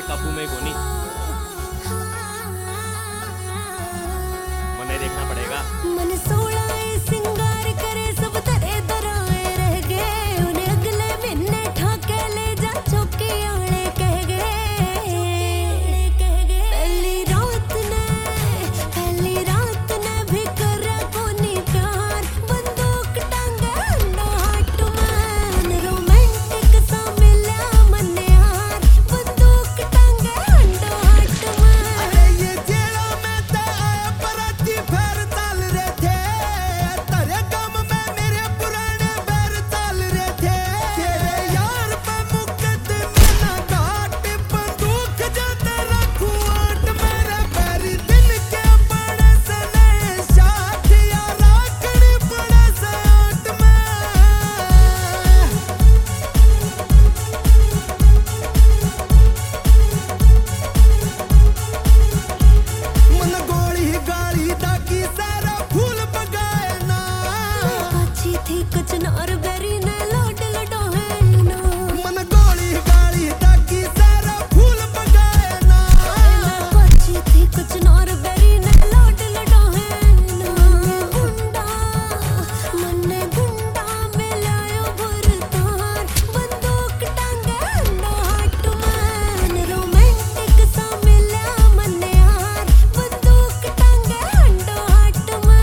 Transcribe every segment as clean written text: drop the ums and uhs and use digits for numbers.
अपने काबू में कोनी। मने देखना पड़ेगा। मन सोला सिंगार करे सब तेरे दराए रह गए, उन्हें अगले महीने ठाके ले जा चौकी आले कह गए। पहली रात ने भी करा कोनी प्यार, बंदूक टांगे अंडा हाथ में, रोमांटिक सा मिला मन यार, बंदूक टांगे अंडा हाथ में। अरे ये जेड़ा में ते आया पराती फेर ताल रहे थे, तेरे गम में मेरे पुराने बैर ताल रहे थे। तेरे यार पे मुकदमे ना घाट, बंदूक जाते रखूं आट, मेरे बैरी दिल के बड़े से नए साथ, या राखड़ी बड़े से आट में। मन गोली गाली दागी सारा फूल बगाए ना, अच्छी थी कचनार बेरी ने लौट लडो है ना, मन गोली गाली दागी सारा फूल बगाए ना। अच्छी थी कचनार बेरी ने लौट लडो है ना। मन्ने गुंडा मिलायो भरतार, बंदूक टांगे अंडा हाथ में, रोमांटिक सा मिला मन यार, बंदूक टांगे अंडा हाथ में।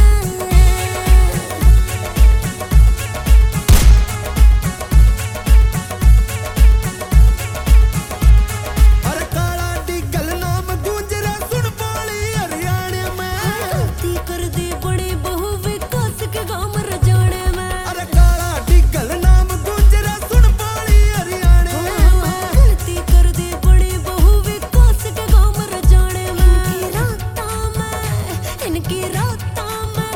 अरे काला डिगल नाम गूंज रे सुन बोली हरियाणे में, गलती कर दी बड़ी बहू विकास के गाँव रजाने में। अरे काला डिगल नाम गूंज रे सुन बोली हरियाणे में। गलती कर दी बड़ी बहू विकास के गाँव रजाने में। इनकी रातां में